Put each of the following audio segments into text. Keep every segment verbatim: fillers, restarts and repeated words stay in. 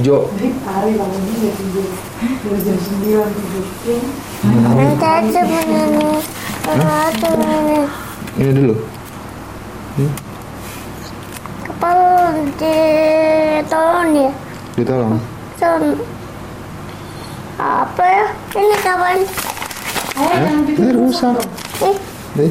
hijau. Hari bangun dia tidur. Dari jam sembilan tidur. Nanti aja begini. Nanti begini. Ini dulu. Hmm? Kepala ditolong ya. Ditolong. Son. Apa ya? Ini kapan? Ayah, Ini rusak. Eh, Nih.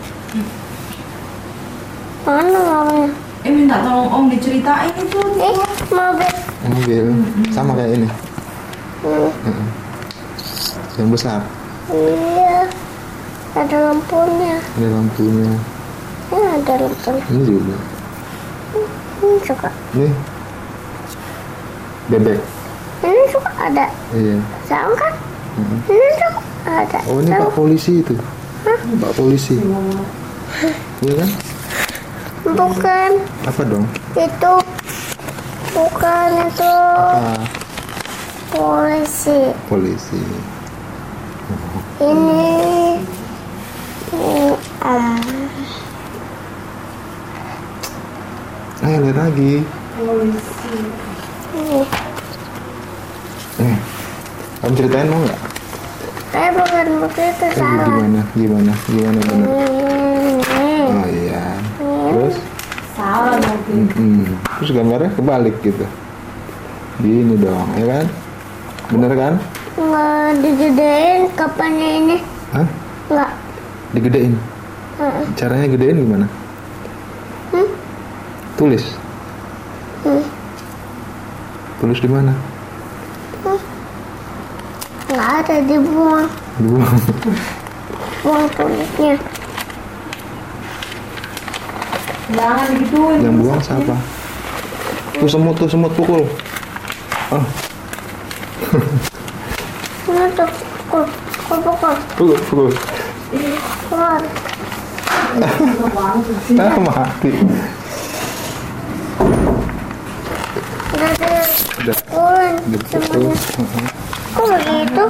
mana namanya? Eh minta tolong Om diceritain itu. Eh, mobil. Mobil. Sama kayak ini. Hmm. Heeh. Yang besar. Iya. Ada lampunya. Ada lampunya. Ya, ada lampunya. Ini juga. Ini juga. Nih. Bebek. Ini juga ada. Iya. Sama kan? Heeh. Ini juga ada. Oh, ini Sama. Pak Polisi itu. Pak Polisi. Iya kan? Bukan. Apa dong? Itu. Bukan itu. Apa? Polisi. Polisi. Ini. Ini om. Ayo lihat lagi. Polisi. Ini. Eh, kamu ceritain mau nggak? Eh, bukan begitu, Eh, salah. gimana? Gimana? Gimana benar? Ini. Oh iya. Terus? Salah nanti. Mm-mm. Terus gambarnya kebalik gitu. Gini dong, ya kan? Bener kan? Nggak digedein kapannya ini. Hah? Nggak. Digedein. Heeh. Caranya gedein gimana? Hmm? Tulis. Hmm. Tulis di mana? Nggak ada, dibuang. Dibuang. Buang tulisnya. Jangan digituin. Yang buang siapa? Tuh semut, tuh semut pukul. Ah, Ini tuh. Pukul. Pukul, pukul. pukul, pukul. Keluar. Ah, mati. Udah deh. Udah. Pulang Dipukul. semuanya. Kok begitu?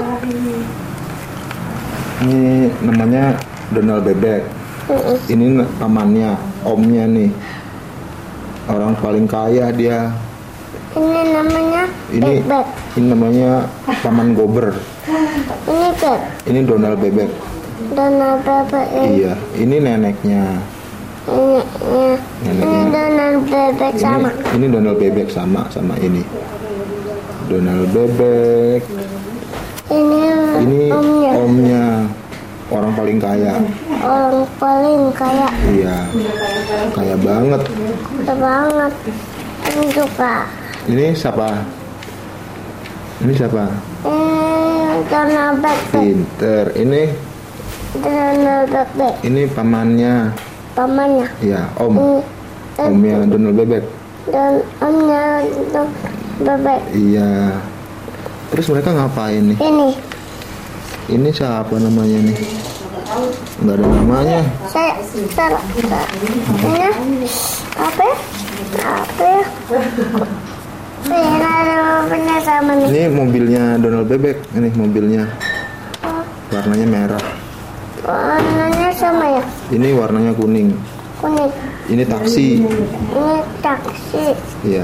Ini namanya Donald Bebek. Mm-mm. Ini pamannya, omnya nih. Orang paling kaya dia. Ini namanya Ini Bebek. ini namanya paman Gober. Ini Beb. Ini Donald Bebek. Donald Bebek ini. Iya, ini neneknya. Ini, ini, ini Neneknya. Donald Bebek Ini, sama. ini Donald Bebek sama sama ini. Donald Bebek. Ini, Ini omnya. omnya. Orang paling kaya. Orang paling kaya. Iya. Kaya banget. Kaya banget. Ini juga. Ini siapa? Ini siapa? Ini Donald Bebek. Pinter. Ini Donald Bebek. ini pamannya. Pamannya. Ya, om. Ini Omnya Donald Bebek. dan omnya Donald Bebek. Iya. Terus mereka ngapain nih? Ini. Ini siapa namanya nih? Nggak ada namanya. Saya salah. Ini apa ya? Apa ya? Saya ada benar sama nih. Ini mobilnya Donald Bebek. Ini mobilnya. Warnanya merah. Warnanya sama ya? Ini warnanya kuning. Kuning. Ini taksi. Ini taksi. Iya.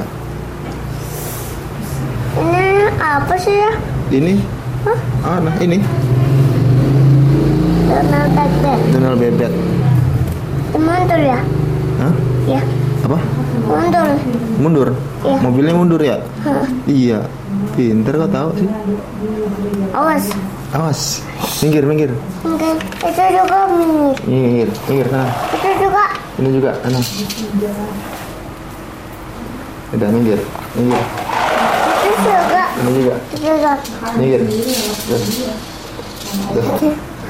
Ini apa sih ya? Ini. Hah? Ah, nah ini Donald Bebek. Donald Bebek. Mundur ya? Hah? Ya. Apa? Mundur. Mundur? Iya. Mobilnya mundur ya? Hah. Iya. Pinter kok tahu sih. Awas. Awas. Minggir, minggir. Oke. Itu juga mini. Minggir, minggir sana. Itu juga. Ini juga, sana. Udah minggir, minggir. Itu juga. Ini juga. Itu juga. Minggir. Udah. Udah.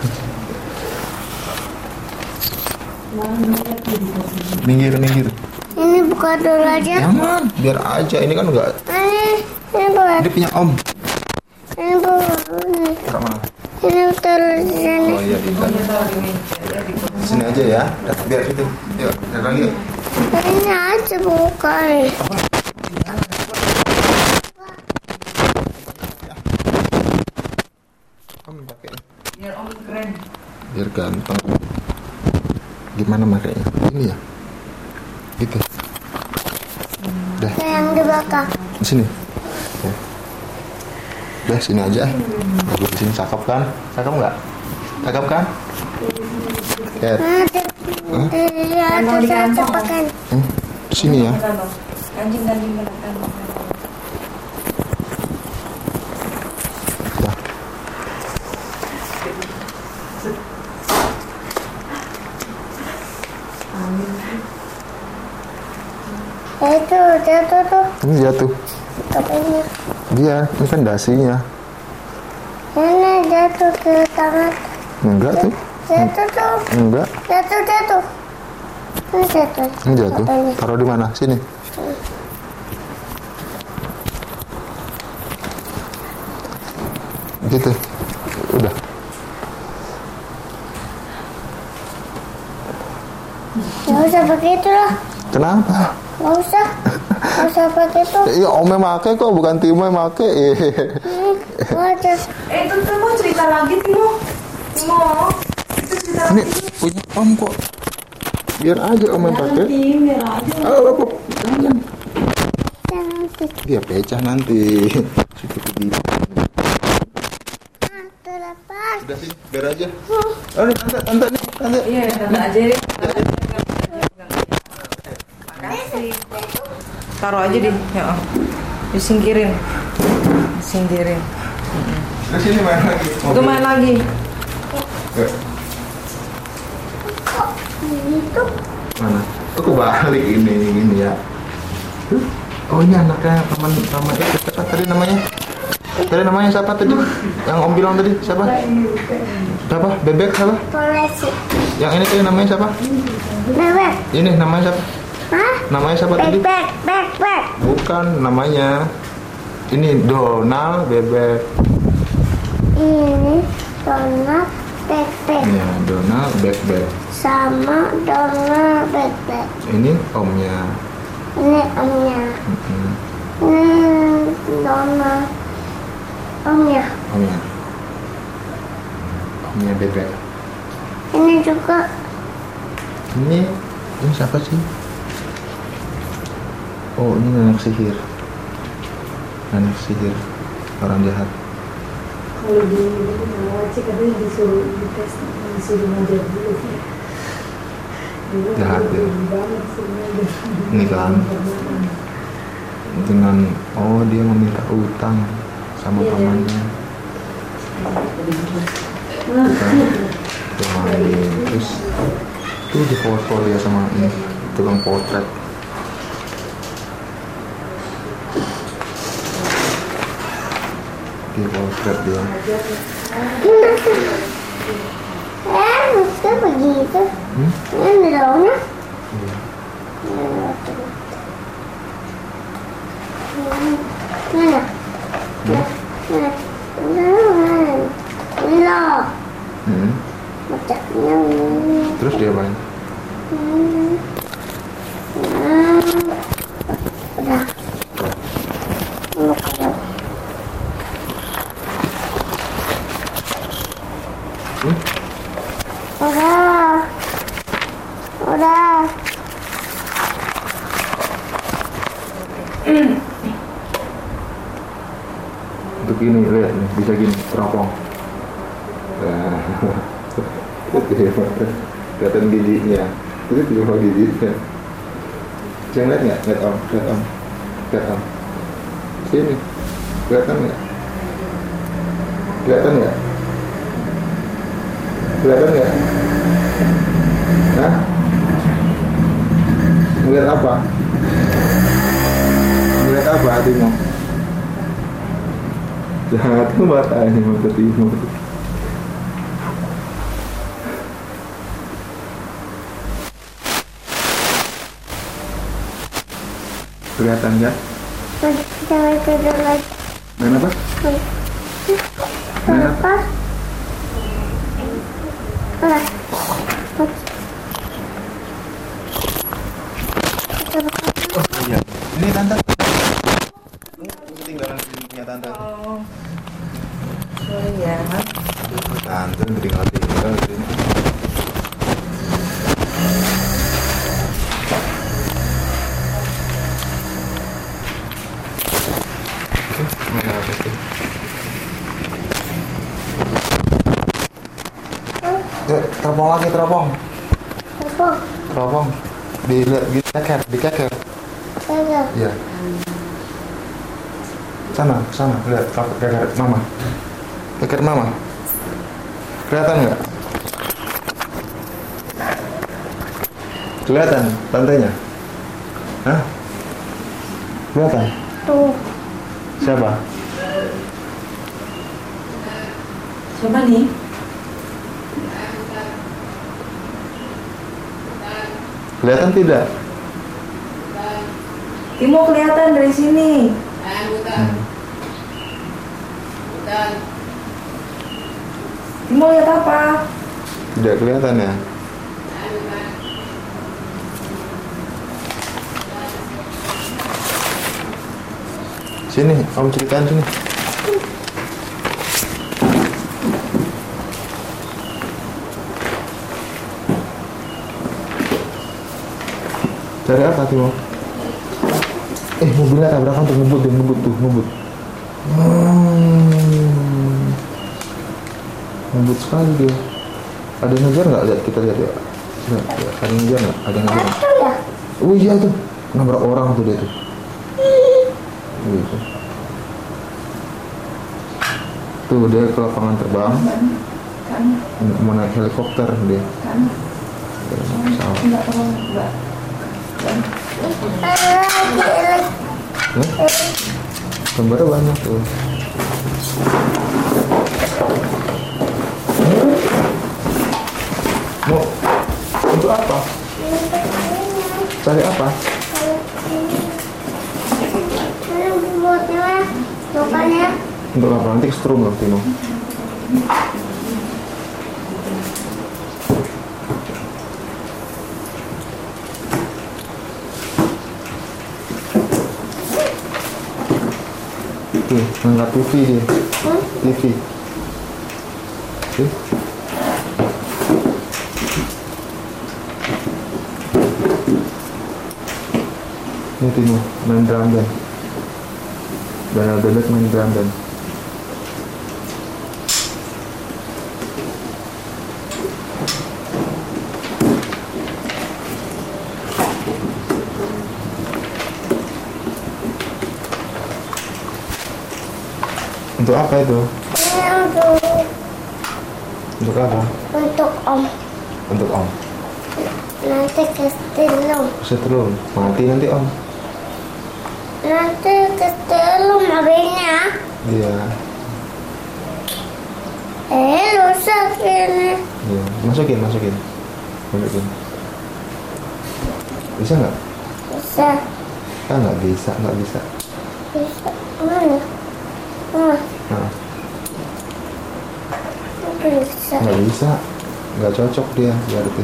Minggir, minggir. Ini buka dulu aja. Jangan, biar aja. Ini kan enggak. Ini. Ini buka. Dia punya om. Ini buka. Ini. Taruh mana? Ini taruh di sini. Oh iya, bisa. Sini aja ya. Biar situ. Yuk, lihat lagi yuk. Ini aja buka nih. Om pakai. Biar Om keren. Biar gampang. Gimana makanya? Ini ya. Gitu. Udah. Yang di belakang. Di sini. Udah sini aja. Aku di sini cakep kan? Cakep nggak? Cakep kan? Cat. Ada ada satu pakai. Hmm, di sini ya. Anjing-anjing menekan. Dah. Itu jatuh tuh. Ini jatuh. Topengnya. Dia, ini kan dasinya. Ini jatuh ke tangan. Enggak tuh. Jatuh tuh. Enggak. Jatuh jatuh. Ini jatuh. Ini jatuh. Topengnya. Taruh di mana? Sini. Gitu. Udah. Nggak usah begitu lah. Kenapa? Nggak usah. Nggak usah begitu. Iya, Ome make kok, bukan Timo yang make. Hmm, nggak ada. Eh itu tuh mau cerita lagi Timo. Timo. Itu cerita Ini lagi. punya Om kok. Biar aja Om yang pakai. Tim biar aja. Oh, apa? Jangan. Jangan sih. Dia pecah nanti. Situ begitu. Ah, terlepas. Udah sih, biar aja. Oh, nih, tante, tante nih, tante. Iya, tante aja deh. Makasih. Taruh aja di, ya. Oh. Disingkirin. Disingkirin. Ke sini main lagi. Itu main lagi. Eh, Kok gitu? mana? Aku balik ini, ini ya. Tuh. Oh, ini anaknya teman sama itu siapa tadi namanya? Tadi namanya siapa tadi? Yang Om bilang tadi siapa? Siapa? Bebek siapa? Polisi. Yang ini tadi namanya siapa? Bebek. Ini namanya siapa? Hah? Namanya siapa tadi? Bebek, bebek, bebek. Bukan namanya. Ini Donald Bebek. Ini donat bebek Ya, Donald Bebek. sama donat bebek. Ini omnya. Ini omnya. Mm-mm. Ini donat omnya. Omnya. Omnya Bebek. Ini juga Ini, ini siapa sih? Oh, ini nenek sihir. Nenek sihir. Orang jahat. Kalau di Karawaci katanya disuruh dites, disuruh ngajar dulu. Jahat ya. Banget sebenarnya. Ini kan dengan oh dia meminta utang sama Iya. pamannya. Kan? Kemarin terus tuh di foto ya sama ini tukang potret. Di potret dia. eh mesti begitu. Hmm? Ini daunnya. Iya. Mana? Hmm? Mana? Mana? Ini loh. Hmm. Bacanya ini. Terus dia main. Hmm. Hmm. Udah. Udah. Hmm? Udah. Udah. Untuk ini lihat nih bisa gini teropong. Nah, kelihatan giginya. Itu cuma giginya. Jangan lihat nggak? Lihat om, lihat om, lihat om. Sini, kelihatan nggak? Kelihatan nggak? Kelihatan nggak? Hah? Ngeliat apa? Ngeliat apa hatimu? Jahat tuh matanya mata Timo. Kelihatan nggak? Jangan tidur lagi. Main apa? Main apa? Apa? Udah. Oh iya. Ini tante. Ketinggalan punya tante. Oh. Sorry ya. Tante ketinggalan tinggal sini. Oke, mana apa sih? teropong lagi, teropong. Apa? Teropong. Di di keker, di keker. Ada. Iya. Sana, sana, lihat keker mama. Keker mama. Kelihatan nggak? Kelihatan lantainya? Hah? Kelihatan? Tuh. Siapa? Siapa nih? Kelihatan tidak? Timo kelihatan dari sini. Hmm. Timo lihat apa? Tidak kelihatan ya? Sini, om ceritain sini. Cari apa Timo? Eh, mobilnya tabrakan tuh, ngebut deh, ngebut tuh, ngebut. Hmm. Ngebut sekali dia. Ada yang ngejar nggak? Lihat, kita lihat ya. Lihat, ya. Ada yang ngejar nggak? Ada yang ngejar nggak? Itu ya. Oh iya tuh, nabrak orang tuh dia tuh. Gitu. Tuh dia ke lapangan terbang, Kan, mau naik helikopter dia. kan. Dia naik pesawat. Enggak tolong, enggak. Ada lagi. Hah? Gambarnya banyak tuh. Mau untuk apa? Cari apa? Ini buatnya bukannya Untuk apa? Nanti strum loh Tino. Tuh, ngangkat T V dia. T V. Tuh. Ini Tino, main drum band. Dan bebek main drum band. Untuk apa itu? ini untuk Untuk apa? untuk om. Untuk om. Nanti kestilum. Setrum. Mati nanti om. Nanti kestilum mobilnya. Iya. Eh, rusak ini. Iya. Masukin, masukin. Masukin. Bisa nggak? Bisa. Ah nggak bisa, nggak bisa. Bisa. Mana? Mana? Nah, Bisa. nggak bisa. Nggak cocok dia berarti.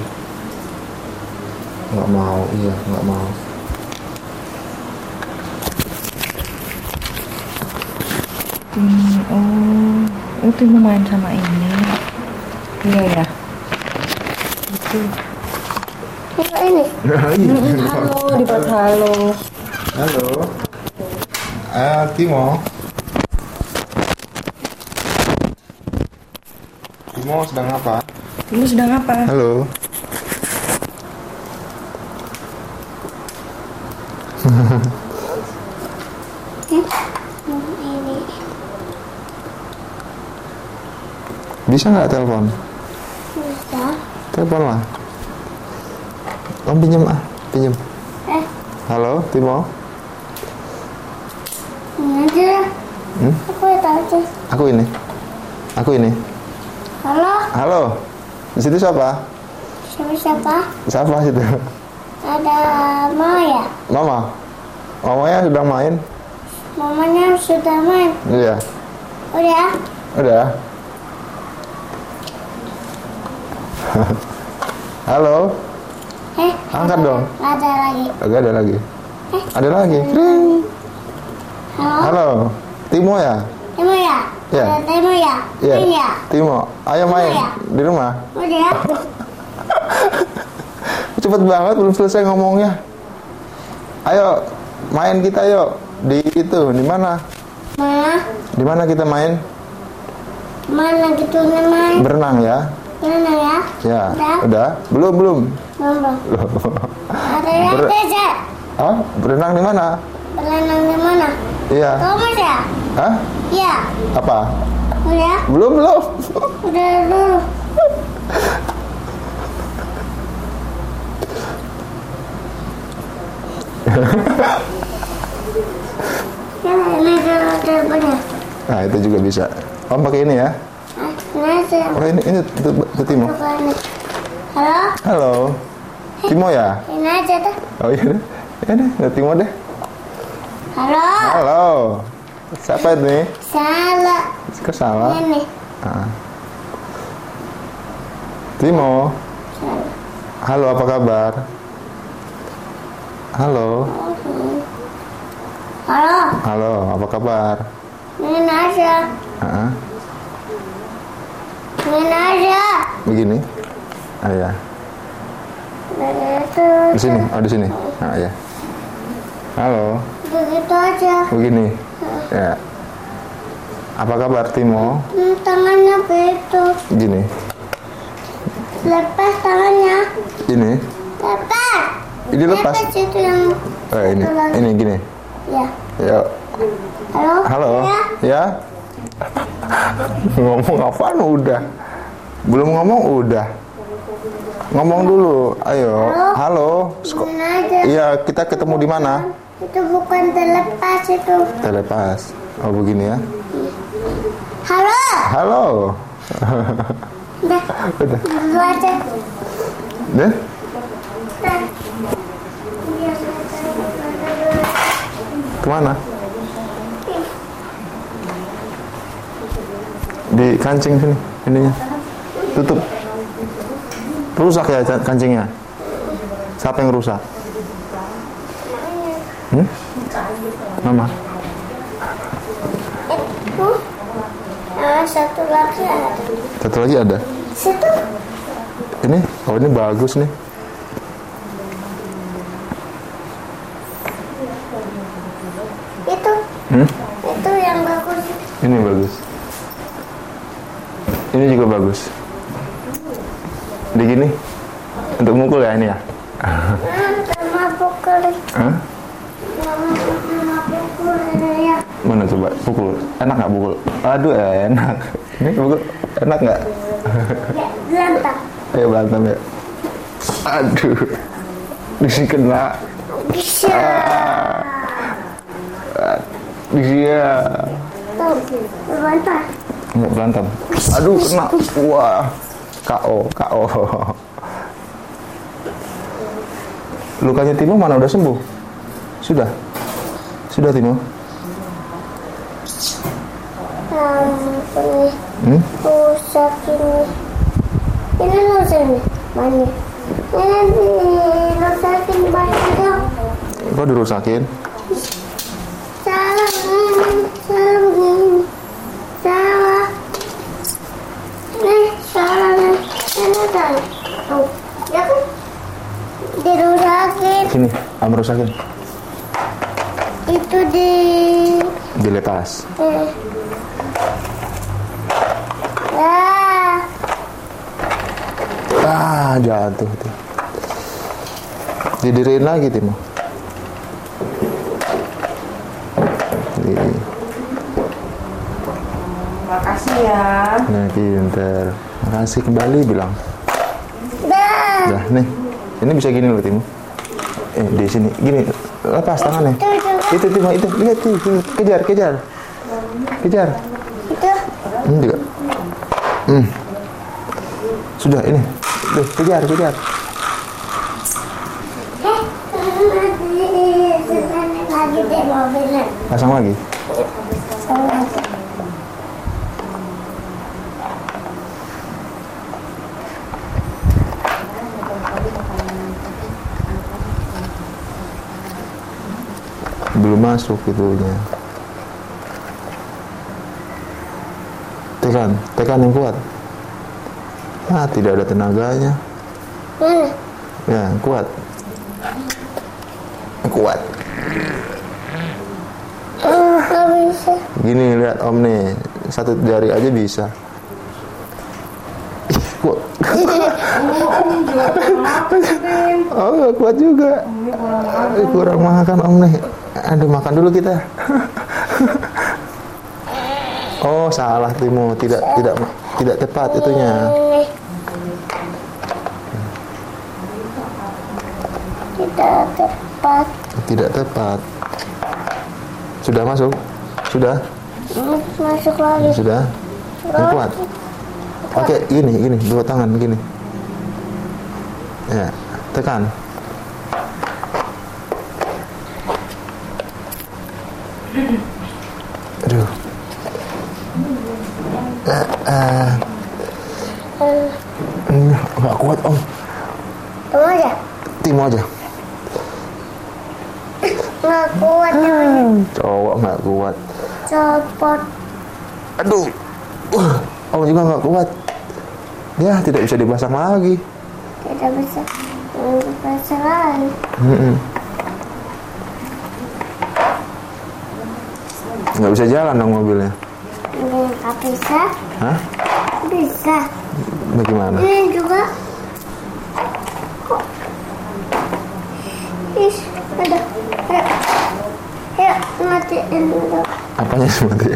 Nggak mau, iya nggak mau. Hmm, oh, itu mau main sama ini. Iya ya. Itu. Apa ini? Halo, dibuat halo. Halo. Ah, Timo. Timo sedang apa? Timo sedang apa? Halo. Ini. Bisa nggak telepon? Bisa. Telepon lah. Om pinjem ah, pinjem. Eh, Halo, Timo. ini aja. Hmm? Aku ya tahu sih. Aku ini. Aku ini. Halo, Halo. Di situ siapa? siapa siapa? Siapa situ? Ada Maya. Mama. Mamanya sedang main. Mamanya sudah main. Iya. Udah. Udah. Halo. Eh, Angkat ada- dong. Ada lagi. Agak ada lagi. Eh, Ada lagi. Ring. halo. Halo. Timo ya? Timo ya? Iya. Ada Timo ya? Iya. Main ya? Timo. Ayo main Timo ya? di rumah. Udah. Cepet banget belum selesai ngomongnya. Ayo main kita yuk. Di itu, di mana? Mana? Di mana kita main? Mana gitu main? Berenang ya. Mana ya? Ya. Udah? Udah? Belum, belum. Belum. Ada yang Ber- kerja. Hah? Berenang di mana? Berenang di mana? Iya. Kamu ya? Hah? Iya. Apa? Udah? Belum, belum. Udah dulu. Ya, ini dulu teleponnya. Nah, itu juga bisa. Om pakai ini ya. Ah, ini aja. Oh, ini ini itu, itu Timo. Coba ini. Halo? Halo. Timo ya? Ini aja tuh. Oh iya deh. Ya deh, ya Timo deh. Halo? Halo. Siapa ini? Salah. Kok salah? Ini. Ah. Timo. Salah. Halo, apa kabar? Halo. Halo? Halo, apa kabar? Ini aja. Ah, Ini aja. begini. Ah ya. Begitu. Di sini. Oh, di sini. Ah ya. Halo. Begitu aja. Begini. Ya. Apa kabar Timo? Hmm, tangannya begitu. Gini. Lepas tangannya. Ini. Lepas. Ini lepas. Lepas itu yang. Eh, ini. satu lagi. Ini gini. Ya. Yuk. Halo? Halo. Ya. Ya. Ngomong apaan udah? Belum ngomong udah. Ngomong dulu. Ayo. Halo. Sko- Ini aja. Iya, kita ketemu di mana? Itu bukan terlepas itu. Telepas. Oh, begini ya. Halo? Halo. Udah. Udah. Dulu aja. Deh. Udah. Kemana? Di kancing sini, ininya. Tutup. Rusak ya ca- kancingnya? Siapa yang rusak? Hmm? Mama. Itu. Nah, satu lagi ada. Satu lagi ada. Situ. Ini, oh ini bagus nih. Itu. Hmm? Itu yang bagus. Ini bagus. Ini juga bagus. Di gini. Untuk mukul ya ini ya. Hmm, sama pukul. Hah? Sama sama pukul ini ya. Mana coba pukul? Enak nggak pukul? Aduh enak. Ini pukul enak nggak? Ya, berantem. Ayo berantem ya. Aduh. Disi kena. Bisa. Dia Tuh, berantem. nggak berantem. Aduh kena. Wah. K O K O. Lukanya Timo mana udah sembuh? Sudah. Sudah Timo. Um, ini Hmm? rusak ini. Ini rusak ini. Banyak. Ini dirusakin banyak dong. Kok dirusakin? Salah, hmm, salah begini. Salah. Ini salah nih. Ini salah. Tuh, ya kan? Dirusakin. Sini, am rusakin. Itu di. Dilepas. Eh. Ah, Ah, jatuh tuh. Didirin lagi Timo. Nih, Makasih ya. nah pinter. Makasih kembali bilang. dah. Dah, nih. Ini bisa gini loh Timo. Eh, di sini. Gini, lepas tangannya. Itu juga. Itu Timo, itu. Lihat tuh, tuh. Kejar, kejar. Kejar. Itu. Hmm, juga. Hmm. Sudah ini. Duh, kejar, kejar. Eh, lagi, lagi deh mobilnya. Pasang lagi. Salah. Belum masuk itunya. Tekan, tekan yang kuat. Ah, tidak ada tenaganya. Mana? Ya, kuat. Kuat. Oh, nggak bisa. Gini lihat Om nih, satu jari aja bisa. Ih, kok Oh, gak kuat juga. Eh, kurang makan Om nih. Aduh, makan dulu kita. Oh, salah Timo, tidak tidak tidak tepat itunya. Tidak tepat. Tidak tepat. Sudah masuk? Sudah? Masuk lagi. Sudah? Yang kuat. Oke, gini, gini, dua tangan gini. Ya, tekan. Aduh. Eh, eh. Nggak kuat Om. Tunggu aja. Timo aja. Nggak kuat namanya. Cowok nggak kuat. Copot. Aduh. Uh, Om juga nggak kuat. Ya, tidak bisa dipasang lagi. Tidak bisa. Tidak bisa lagi. Mm-mm. Nggak bisa jalan dong mobilnya. Nggak bisa. Hah? Bisa. Bagaimana? Ini juga. Kok? Is, ada. Ayo. Ayo, matiin dulu. Apanya matiin?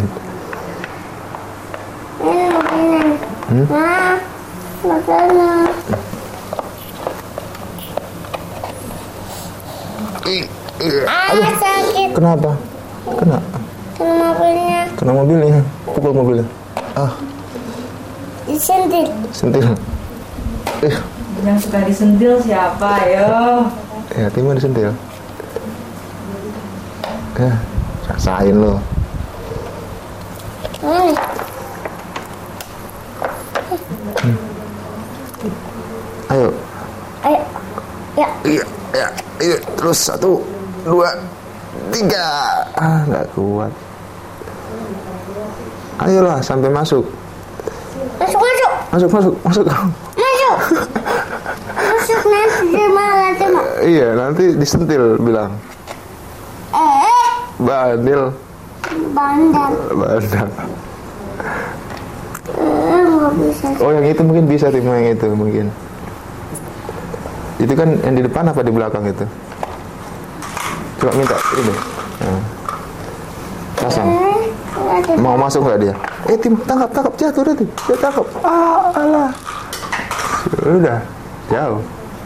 Ini matiin. Hmm? Nah, makanya. Ah, sakit. Kenapa? Kena? Kena mobilnya. Kena mobilnya? Pukul mobilnya? Ah, Disentil. sentil. Eh, Yang suka disentil siapa, yo? ya Timo disentil. Ya, rasain lo. Ini. Ayo. Ayo. Ya. Iya, ya, iya. Terus satu, dua, tiga. Ah, nggak kuat. Ayolah sampai masuk. Masuk, masuk. Masuk, masuk, masuk. Masuk. Masuk nanti dia malah cuma. Iya, nanti disentil bilang. Eh, Bandel, bandar. bandel. Eh, nggak bisa. Oh, yang itu mungkin bisa Timo, yang itu mungkin. Itu kan yang di depan apa di belakang itu? Coba minta ini. Nah. Pasang. Eh, nggak ada. Mau masuk nggak dia? Eh Timo, tangkap, tangkap, jatuh dia tuh. Dia tangkap. Ah, alah. Udah, jauh.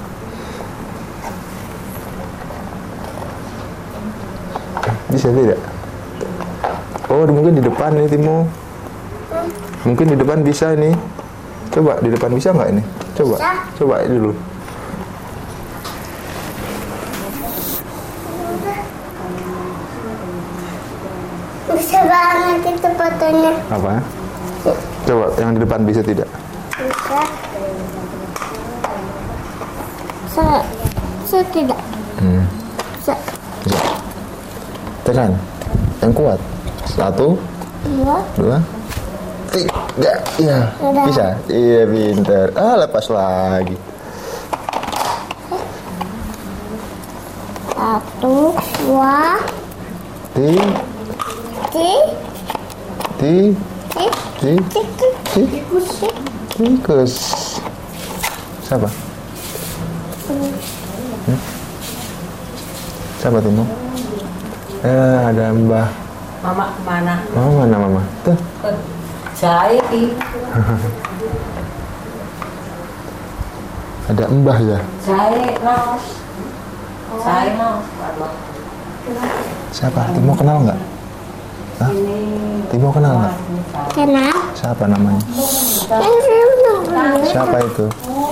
Bisa tidak? Oh, mungkin di depan nih Timo. Mungkin di depan bisa nih. Coba di depan bisa nggak ini? Coba, Bisa. coba dulu. Bisa banget itu fotonya. Apa? Coba yang di depan bisa tidak? Bisa. Saya, saya tidak. Hmm. Bisa. Bisa. Tekan. Yang kuat. Satu, Dua. dua, tiga. Iya. Udah. Bisa. Iya, pintar. Ah, lepas lagi. Satu. Dua. Ti, Tiga. ti, ti, ti, tikus. Siapa? Hmm? Siapa Timo? Eh, ada Mbah. Mama kemana? Mama mana Mama? Tuh. Jahit. Ada Mbah ya. Jahit, Nos. Jahit, Nos. Siapa? Timo kenal nggak? Hah? Timo kenal nggak? Kenal. Siapa namanya? Yang saya bilang. Siapa itu?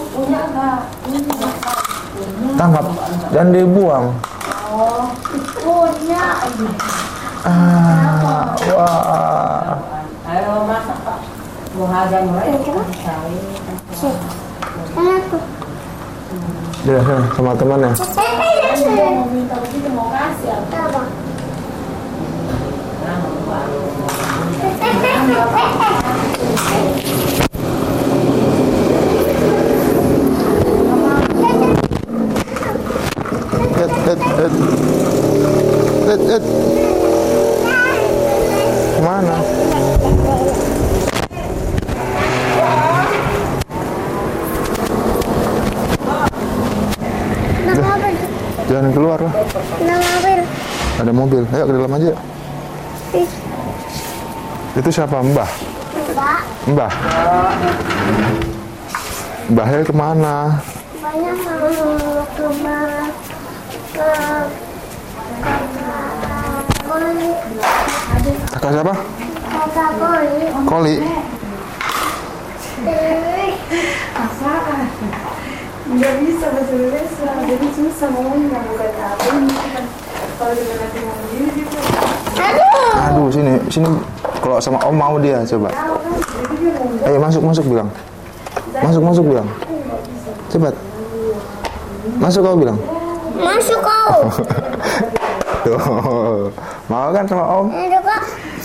Tangkap dan dibuang. Punya. Ah, wah. Ayo masak, Pak. Mau hajar mereka. Kenapa? Dia sama temannya. Minta begitu mau kasih. Apa? Et, et, et. Et, et. Kemana? Jangan keluar lah. Ada mobil. Ada mobil. Ayo ke dalam aja. Ih, Itu siapa? Mbah? Mbak. Mbah? Mbah Hel kemana? Banyak mau ke Mbak. Ke... Koli. Kakak siapa? Kakak Koli. Koli. Eh, Apaan? Nggak bisa bahasa Indonesia, jadi susah ngomongnya bukan apa ini kan. Kalau dengan nanti ngomong gini gitu. Aduh. Aduh, sini, sini. Kalau sama Om mau dia, coba. Ayo masuk, masuk bilang. Masuk, masuk bilang. Cepat. Masuk kau bilang. Masuk kau. Tuh. Mau kan sama Om? Aduh kak.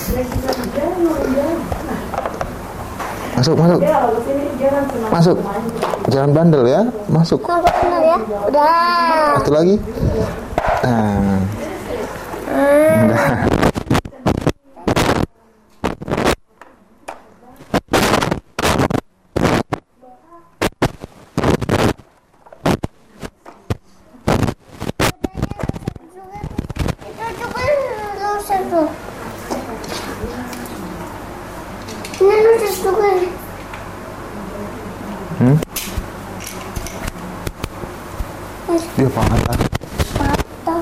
Masuk, masuk. Masuk. Jangan bandel ya. Masuk. Masuk benar ya. Udah. Satu lagi. Nah. Udah. Itu juga rusak tuh. Ini rusak juga. Hmm? Dia patah. Patah.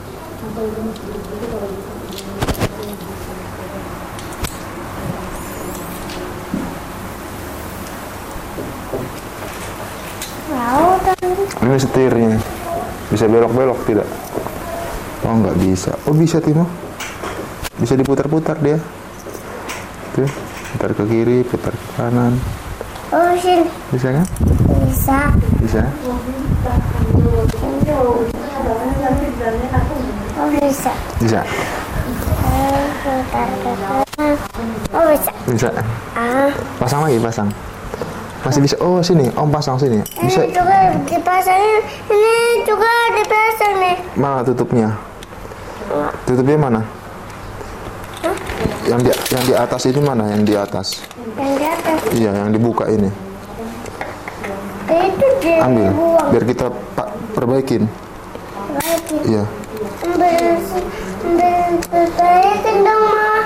Tahu kan? Ini setirnya. Bisa belok-belok tidak? Oh, nggak bisa. Oh, bisa Timo. Bisa diputar-putar dia. Tuh, putar ke kiri, putar ke kanan. Oh sini. Bisa kan? Bisa. Bisa. Oh bisa. Bisa. Eh, putar ke kanan. Oh bisa. Bisa. Ah. Pasang lagi, pasang. Masih bisa. Oh, sini. Om pasang sini. Bisa. Ini juga dipasangin. Ini juga dipasang nih. Mana tutupnya? Tutupnya mana? Yang di yang di atas ini mana? Yang di atas. Yang di atas. Iya, yang dibuka ini. Itu dia Ambil. buang. Biar kita pak perbaikin. Lagi. Iya. Ambil. Ambil. Perbaikin dong mah.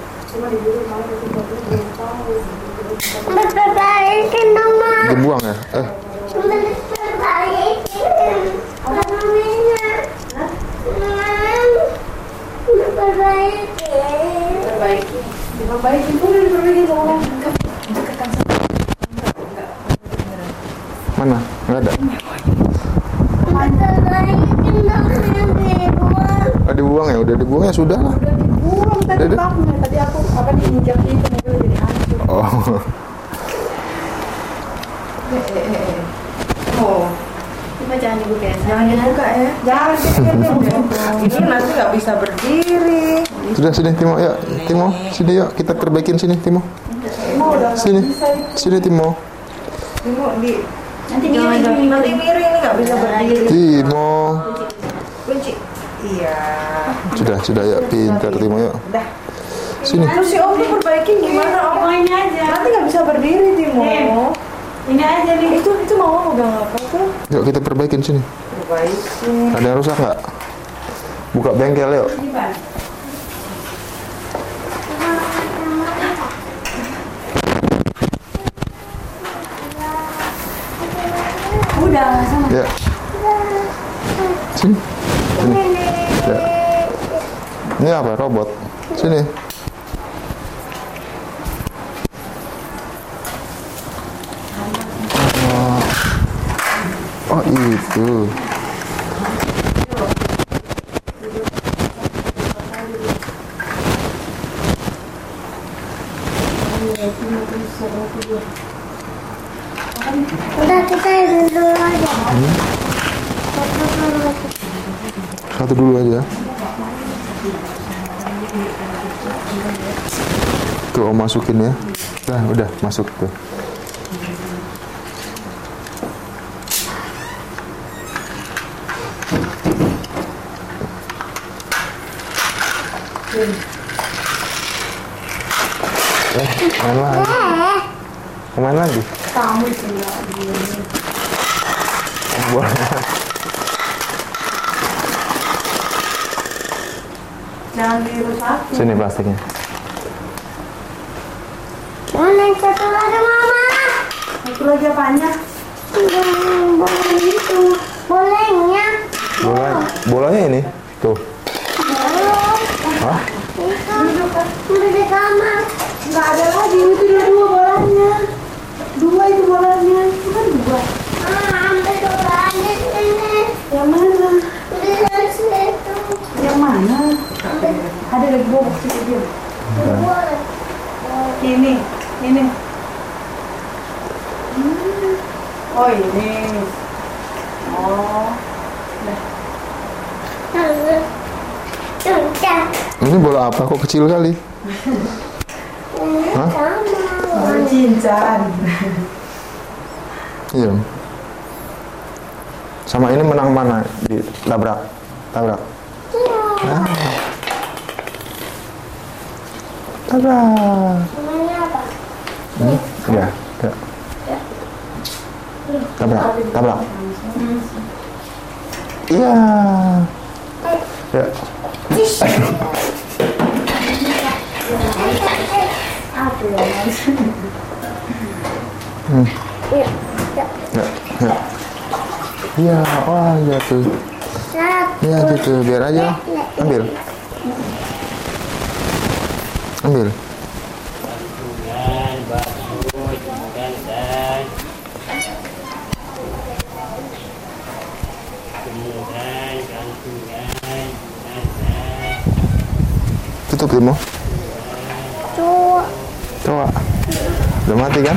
Ambil perbaikin dong mah. Dibuang ya? Eh, Ambil perbaikin. Namanya. Ambil perbaikin. Perbaiki. Diperbaikin pun diperbaikin sama orang. Dekatkan sama. mana? Nggak ada. Ambil perbaikin dong yang dibuang. Ah, dibuang ya? Udah dibuang ya sudah lah. Udah dibuang tadi Udah, udah. baknya. Tadi aku apa diinjak itu mobil jadi hancur. Oh. Eh, eh, eh, eh. Oh. Coba jangan dibuka ya. Jangan dibuka ya. Jangan dibuka. Ini nanti nggak bisa berdiri. Sudah sini Timo, ya Timo, sini yuk kita perbaikin sini Timo. Timo udah nggak Sini, bisa. sini Timo. Timo di nanti miring, nanti miring ini nggak bisa berdiri. Timo. Kunci. Iya. Sudah, sudah ya pintar Timo yuk. Udah. Sini. Terus si Om tuh perbaikin gimana Om? Ini aja. Nanti nggak bisa berdiri Timo. Ini aja nih. Itu itu mau pegang apa tuh? Yuk kita perbaikin sini. Perbaikin. Ada yang rusak nggak? Buka bengkel yuk. Udah sama. Ya. Sini. Sini. Ya. Ini apa? Robot. Sini. Oh, oh itu. Udah kita ini dulu aja. Hmm? Satu dulu aja. Tuh Om masukin ya. Udah, udah masuk tuh. Eh, main lagi. Eh, Main lagi. Kamu itu ya. Buat. Jangan dirusak. Sini plastiknya. Mana yang satu lagi mama? Itu lagi apanya? Yang bola itu. Bolanya. Bola, bolanya ini. Tuh. Belum. Hah? Itu. Udah di kamar. Nggak ada lagi, itu dia dua bolanya. Dua itu bolanya, itu kan dua. Ah, ambil bola di sini. Yang mana? Di situ. Yang mana? Ada lagi box itu dia. Bola. Ini, ini. Hmm. Oh ini. Oh. Dah. Sudah. Ini bola apa? Kok kecil kali? Hah? Oh, cincin. Iya. Sama ini menang mana? Di tabrak. Tabrak. Ah. Tabrak. Namanya apa? Hmm? Ya, ya. Tabrak, tabrak. Iya. Ya. Hmm. Ya. Ya, ya. Iya, wah iya tuh. Iya gitu, biar aja. Ambil. Ambil. Gantungan, bagus, gantan. Kemudian gantungan, gantan. Tutup Timo. Tuh. Coba. Udah mati kan?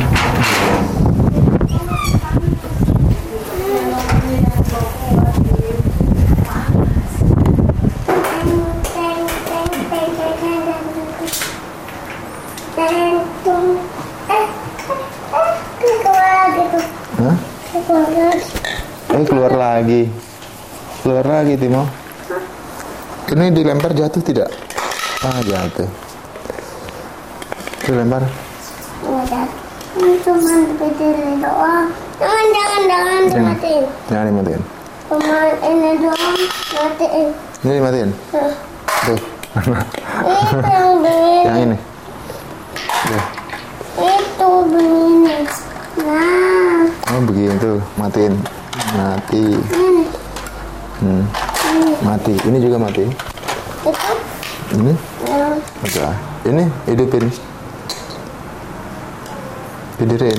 Hah? Eh keluar lagi. Keluar lagi Timo. Ini dilempar jatuh tidak? Ah jatuh. Dilempar. Cuma berdiri doang. Jangan, jangan, jangan dimatiin. Jangan dimatiin. Cuma ini doang, matiin. Ini dimatiin. Tuh. Tuh. Itu yang begini. Yang ini. Tuh. Itu begini. Nah, Oh begini tuh, matiin. Mati. ini. Hmm. Mati. Ini juga mati. Itu Ini. yang Udah. Ini hidupin. Pidirin.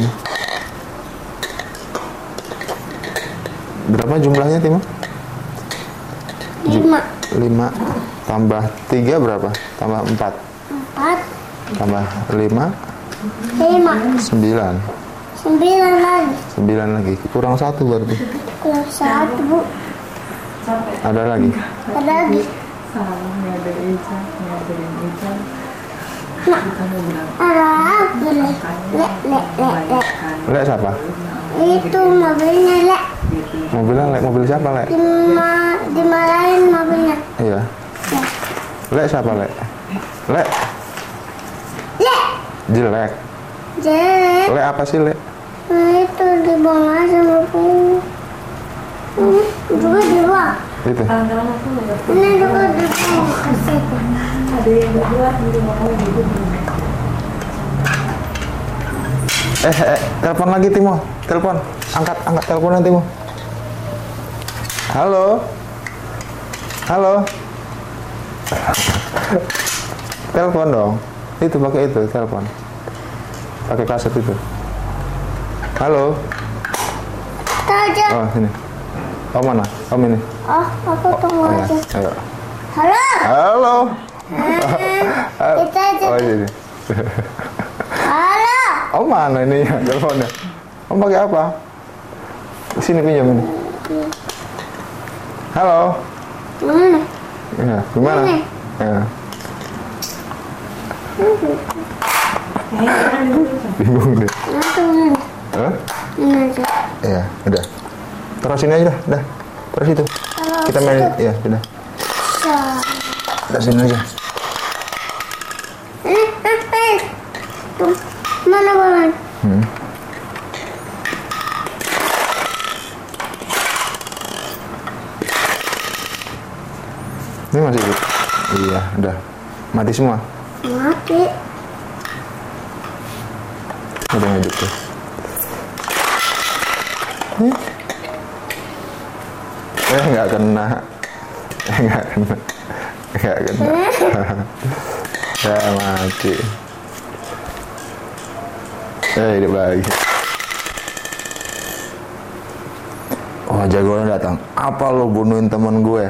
Berapa jumlahnya Timo? lima, Lima tambah tiga berapa? Tambah empat. empat, Tambah lima, lima, sembilan. sembilan lagi. Sembilan lagi. Kurang satu berarti. Kurang satu, Bu. Ada lagi. Ada lagi. Salah, nggak ada Eja, nggak ada Eja. Ada lagi. Lek, lek, lek, lek. Lek siapa? Itu mobilnya, Lek. Mobilnya Lek. Mobil siapa Lek? Dima, dimarahin mobilnya. Iya. Lek siapa Lek? Lek. Lek. Jelek. Jelek. Lek apa sih Lek? Nah, itu dibuang sama Bu. Ini juga dibuang. Itu. Ini juga dibuang. Kasih. Ada yang berdua di rumah kamu gitu. Eh, eh, telepon lagi Timo. Telepon. Angkat, angkat teleponnya Timo. Halo. Halo. Telepon dong. Itu pakai itu, telepon. Pakai kaset itu. Halo. Aja. Oh, sini. Om mana? Om ini. Oh, aku tunggu Oh, ya. aja. Ayo. Halo. Halo. Ah, kita aja. Oh, ini. Halo. Om mana ini ya teleponnya? Om pakai apa? Sini pinjam ini. Halo. Mana? Ya, gimana? Ini. Ya. Bingung deh. Nanti mana? Hah? Ini aja. Iya, udah. Terus sini aja dah, dah. Terus itu. Terus Kita main, itu. ya, udah. So. Udah sini aja. Eh, eh, eh. Tuh. Mana bola? Hmm. Ini masih, iya. Udah, udah. Mati semua. Mati. Udah hidup tuh. Hmm? Eh nggak kena. Eh nggak kena. Nggak kena. Ya mati. Eh hidup lagi. Oh jagoan datang. Apa lo bunuhin temen gue?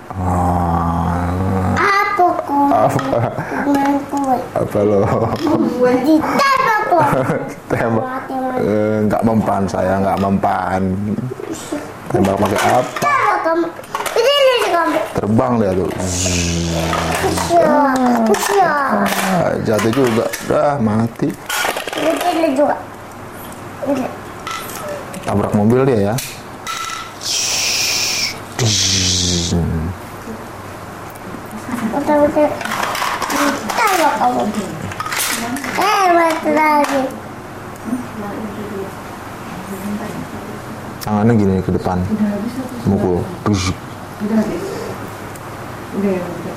Oh. Apa kok? Apa? Main kue. Apa lo? Ditembak kok. Tembak. Mati mati. Eh, nggak mempan saya, nggak mempan. Tembak pakai apa? Tembak kamu. Ini ini kamu. Terbang dia tuh. Kesian. Kesian. Ah, jatuh juga. Dah mati. Ini ini juga. Ini. Tabrak mobil dia ya. Betul-betul. Tembak kamu. Eh mati lagi. Tangannya gini ke depan. Mukul. Udah, udah, udah.